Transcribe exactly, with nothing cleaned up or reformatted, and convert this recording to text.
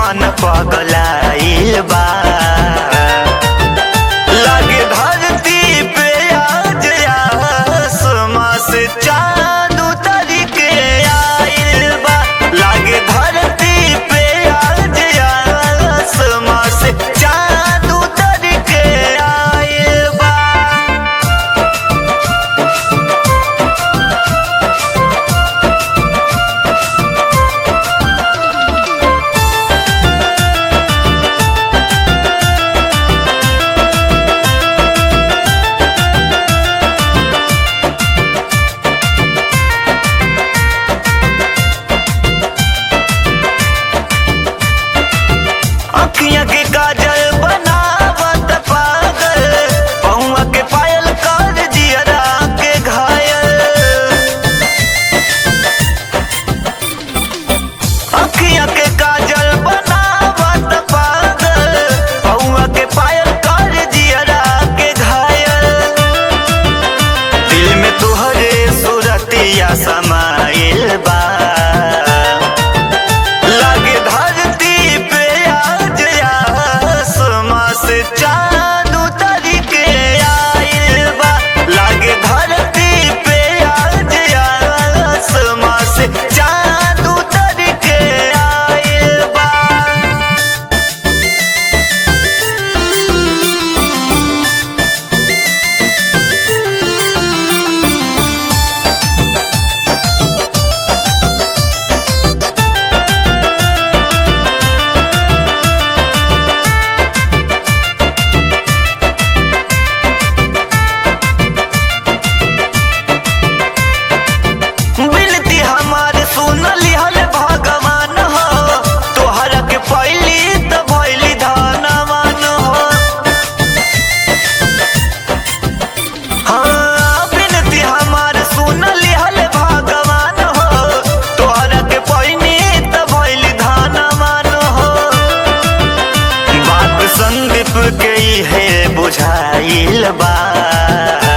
मन पगलाइल बा। लागे धरती पे आज आसमां से चाँद उतर के आइल बा। लागे धरती पे आज आसमां से चाँद उतर के आइल बा। अखियाँ के काजल बनावत पागल, पहुआ के पायल कर जियरा के घायल। अखियाँ के काजल बनावत पागल, पहुआ के पायल कर जियरा के घायल। दिल में तुहरे सूरतिया समाइल बा। लागे धरती पे आज आसमां से चाँद उतर के आइल बा। लागे धरती पे आज आसमां से चाँद उतर के आइल बा। बिनती हमारे सुन लिहल भगवान हो, तोहरा के पहली त भइली धनवान हो। हाँ, बिनती हमारे सुन लिहल भगवान हो, तोहरा के पहली त भइली धनवान हो। बात संदीप के है बुझाइल बा।